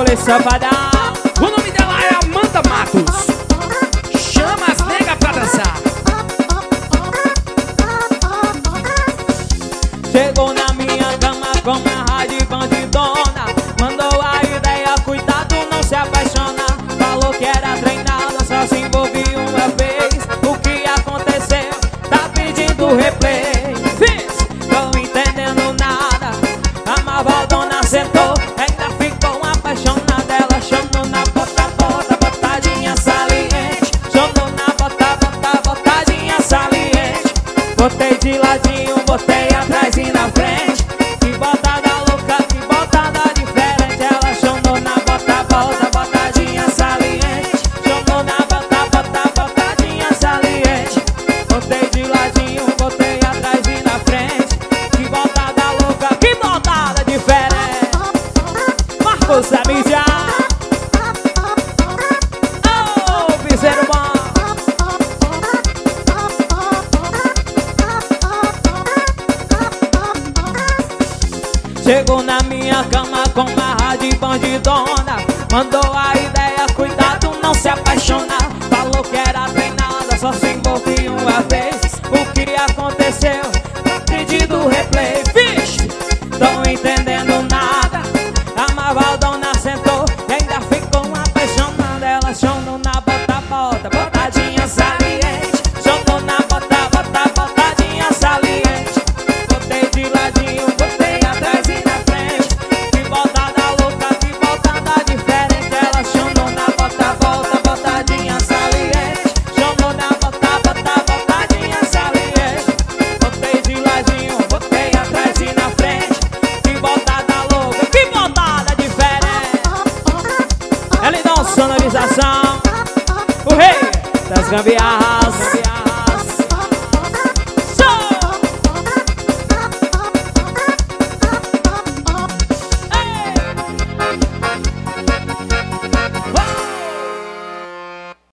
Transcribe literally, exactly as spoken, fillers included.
Brócolis Safadão. O nome dela é Amanda Matos. Chama as negas pra dançar. Chegou na minha cama com uma rádio bandidona. Mandou a ideia, cuidado, não se apaixona. Falou que era treinada, só se envolveu uma vez. O que aconteceu? Tá pedindo replay. Fiz, tô entendendo nada. A malvadona sentou, ainda ficou apaixonada. Ela chamou na bota, bota, botadinha saliente. Chamou na bota, bota, botadinha saliente. Botei de ladinho, botei atrás e na frente. Que botada louca, que botada diferente. Ela chamou na bota, bota, botadinha saliente. Chamou na bota, bota, botadinha saliente. Botei de ladinho, botei atrás e na frente. Que botada louca, que botada diferente. Marcos da mídia. Oh, piseiro bom. Chegou na minha cama com uma rádio bandidona. Mandou a ideia, cuidado, não se apaixona. Falou que era treinada, só se envolveu uma vez. O que aconteceu? Tá pedindo replay. Vixe, tô entendendo nada. A malvadona sentou e ainda ficou apaixonada. Ela chamou na bota, bota, botadinha saliente. Chamou na bota, bota, botadinha saliente. Botei de ladinho, botei atrás e na frente. Que botada louca, que botada diferente. Ela chamou na bota, bota, botadinha saliente. Chamou na bota, bota, botadinha saliente. Botei de ladinho, botei atrás e na frente. Que botada louca, que botada diferente. Ela dá uma sonorização. O rei das gambiarras.